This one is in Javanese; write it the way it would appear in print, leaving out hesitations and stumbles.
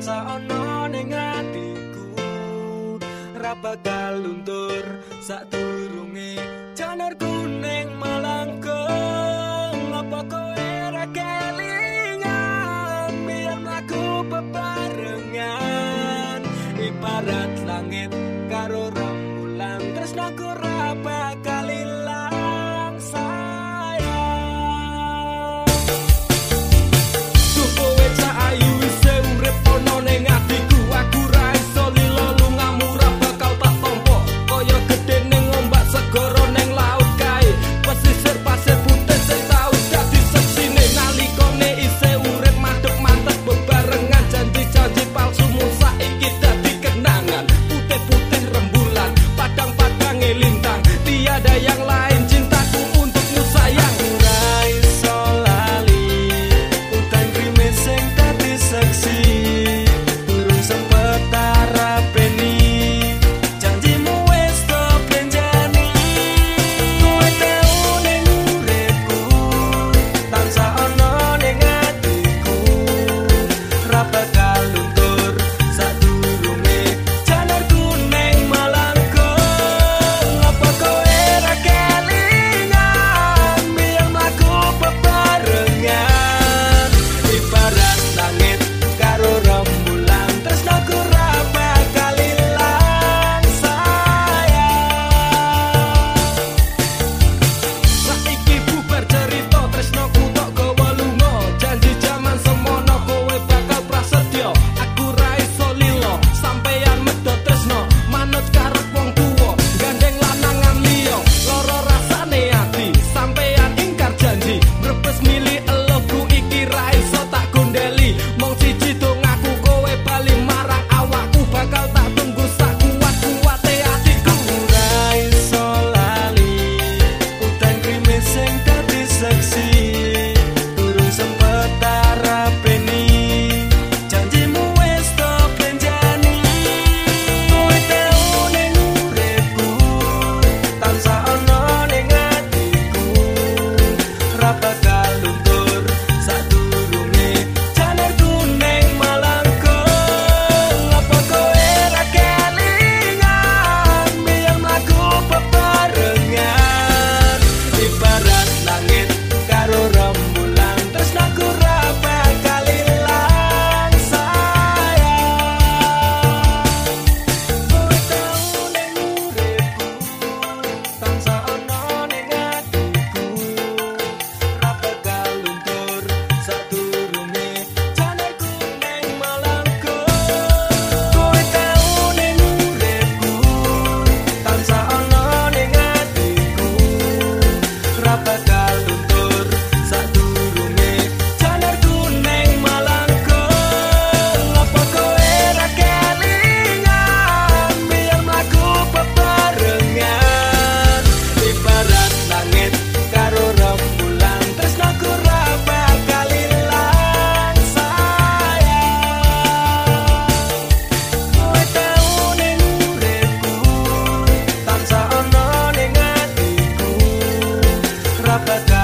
tansah ana ning atiku ra bakal luntur sadurunge janur kuning malangkung apa kowe ra kelingan biar mlaku bebarengan ibarat langit karo rembulan tresnaku ra bakal ilang sayang kowe cah ayu wis urip ana ning atiku aku ra iso lilo lungamu ra bakal tak tampa kaya gedene ombak segara ning laut kae pesisir pasir putih sing tau dadi seksine nalikane isih urip madhep-madhep bebarengan janji-janji palsumu saiki dadi kenangan putih-putih rembulan padang-padang lintang tiada yang lain cintaku untukmu sayang ra iso lali utang krimis sing dadi seksi durung sempet tarapeni janjimu wis tak benjani kowe tau ning uripku tansah ana ning atiku ra bakal luntur sadurunge janur kuning malangkung apa kowe ra kelingan biar mlaku bebarengan ibarat langit karo rembulan tresnaku ra bakal ilang sayang saiki bubar cerita tresnaku tok gawa lunga janji jaman semono kowe bakal prasetyo aku ra iso lilo sampeyan medhot tresno manut karep wong tuwa gandeng lanangan liya lara rasane ati sampeyan ingkar janji mrebes milih eloku iki ra iso tak gondeli mung siji dongaku kowe bali marang awakku bakal tak tunggu sak kuat-kuate atiku ra iso lali utang krimis sing dadi seksi durung sempet tarapeni janjimu wis tak benjani kowe tau ning uripku tansah ana ning atiku ra bakal luntur sadurunge janur kuning malangkung apa kowe ra kelingan biar mlaku bebarengan ibarat langit karo rembulan tresnaku ra bakal ilang sayang kowe tau ning uripku tansah ana ning atiku ra bakal luntur sadurunge janur kuning malangkung kowe tau ning uripku tansah ana ning atiku ra bakal luntur sadurunge janur kuning malangkung apa kowe ra kelingan biar mlaku bebarengan ibarat langit karo rembulan tresnaku ra bakal ilang sayang kowe tau ning uripku tansah ana ning atiku ra bakal